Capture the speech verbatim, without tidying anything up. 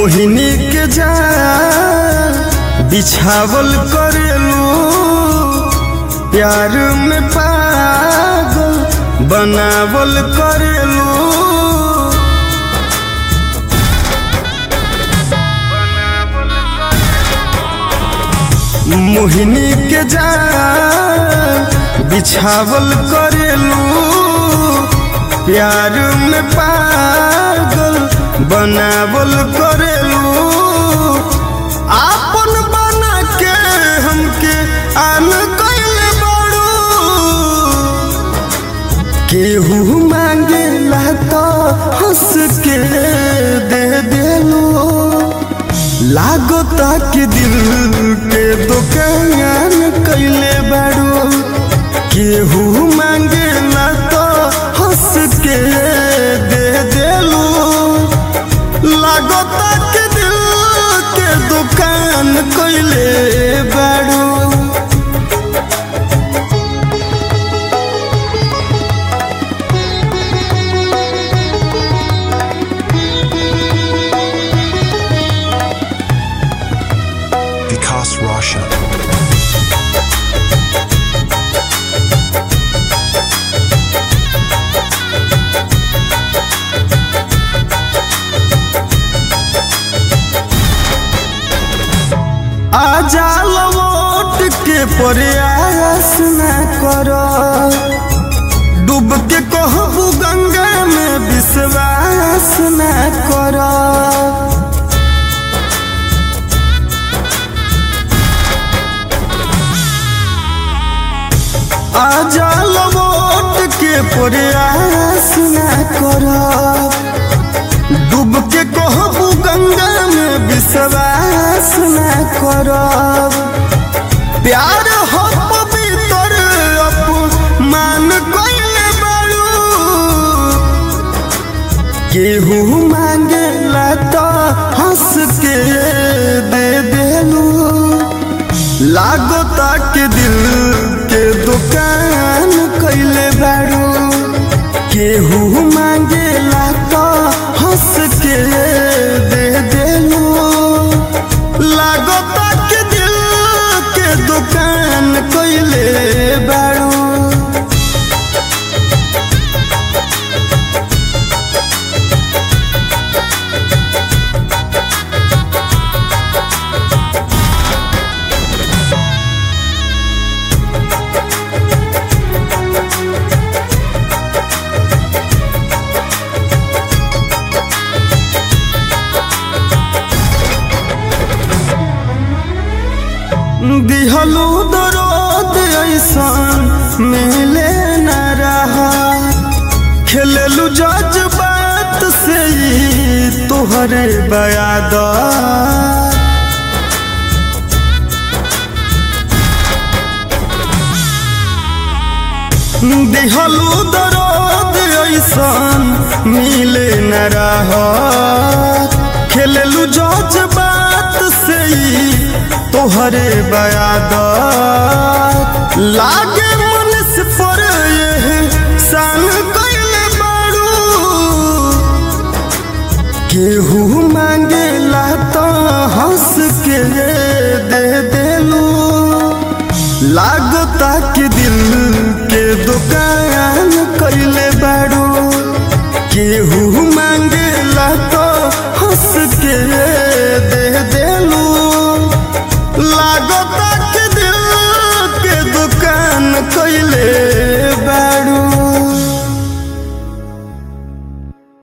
मोहिनी के जाल बिछावल करेलू, प्यार में पागल बनावल करेलू। मोहिनी के जाल बिछावल करेलू, प्यार में पागल बनावल करेलू। आपन बना के हमके आन कइले बाड़ू, केहू मांगेला तो हंस के दे देलू। लागता कि दिल के दुकान कइले बाड़ू, केहू मांगेला तो हंस के दे देलू। लागता कि दिल के दुकान कइले बाड़ू। Vikas Roshan. आजा लौट के प्रयास न करो, डूब के कहबू गंगा में विश्वास न करो। आजा लौट के प्रयास न करो, डूब के कहबू गंगा में विश्वास न करब। प्यार हो पवित्र अपमान कइले बाड़ू, केहू मांगेला तो हंस के दे देलू। लागता कि दिल के दुकान कइले बाड़ू, केहू मांगेला तो हंस के दे देलू। लागता कि दिल के दुकान कइले बाड़ू। दिहलू दर्द ऐसन मिले न रहा, खेललू जज्बात से ही तोहरे बयादा। दिहलू दर्द ऐसन मिले न रहा, खेललू जज्बात से ही तोहरे बयादा। लागे मन से पर ये सान कइले बाड़ू, केहू मांगेला तो हंस के दे देलू। लागता